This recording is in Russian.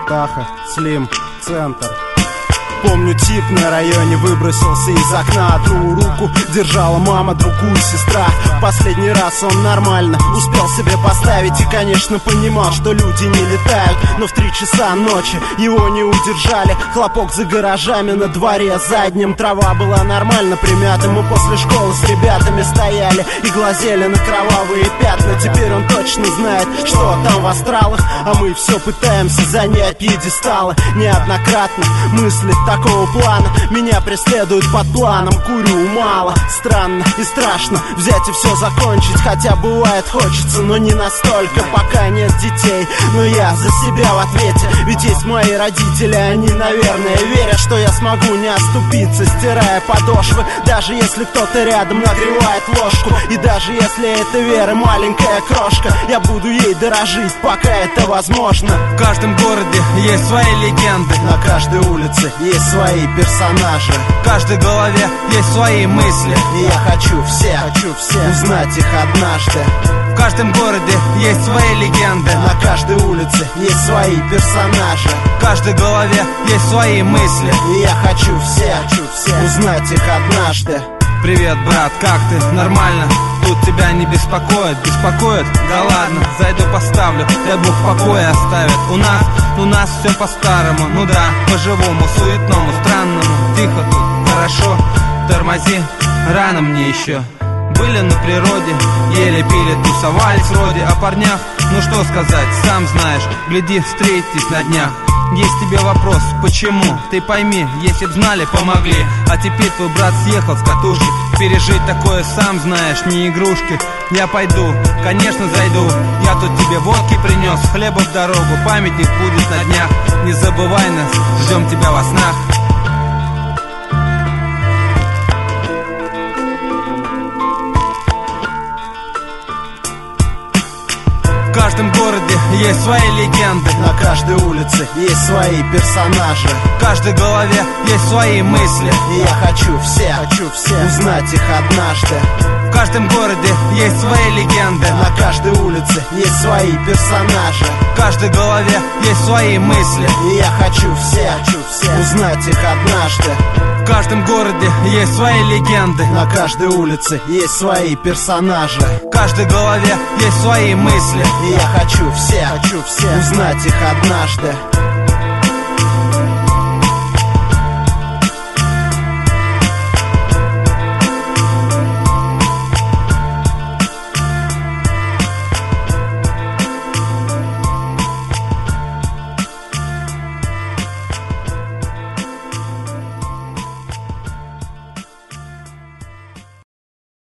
Таха, Слим, центр. Помню, тип на районе выбросился из окна. Одну руку держала мама, другую сестра. Последний раз он нормально успел себе поставить и, конечно, понимал, что люди не летают. Но в 3 часа ночи его не удержали. Хлопок за гаражами, на дворе заднем трава была нормально примята. Мы после школы с ребятами стояли и глазели на кровавые пятна. Теперь он точно знает, что там в астралах, а мы все пытаемся занять пьедесталы. Неоднократно мысли такого плана меня преследуют под планом. Курю мало, странно и страшно взять и все закончить. Хотя бывает хочется, но не настолько, пока нет детей. Но я за себя в ответе, ведь есть мои родители. Они, наверное, верят, что я смогу не оступиться, стирая подошвы, даже если кто-то рядом нагревает ложку. И даже если эта вера маленькая крошка, я буду ей дорожить, пока это возможно. В каждом городе есть свои легенды, на каждой улице есть свои персонажи, в каждой голове есть свои мысли. И я хочу все узнать их однажды. В каждом городе есть свои легенды, на каждой улице есть свои персонажи, в каждой голове есть свои мысли. И я хочу все узнать их однажды. Привет, брат, как ты? Нормально? Тут тебя не беспокоит? Беспокоит? Да ладно, зайду поставлю, дай Бог в покое оставит. У нас все по-старому, ну да, по-живому, суетному, странному. Тихо тут, хорошо, тормози, рано мне еще. Были на природе, ели, пили, тусовались вроде. О парнях, ну что сказать, сам знаешь, гляди, встретитесь на днях. Есть тебе вопрос, почему? Ты пойми, если б знали, помогли. А теперь твой брат съехал с катушки. Пережить такое, сам знаешь, не игрушки. Я пойду, конечно зайду. Я тут тебе водки принес, хлеба в дорогу. Памятник будет на днях. Не забывай нас, ждем тебя во снах. В каждом городе есть свои легенды, на каждой улице есть свои персонажи, в каждой голове есть свои мысли. И я хочу все узнать их однажды. В каждом городе есть свои легенды, на каждой улице есть свои персонажи, в каждой голове есть свои мысли. И я хочу все узнать их однажды. В каждом городе есть свои легенды, на каждой улице есть свои персонажи, в каждой голове есть свои мысли. И я хочу все узнать их однажды.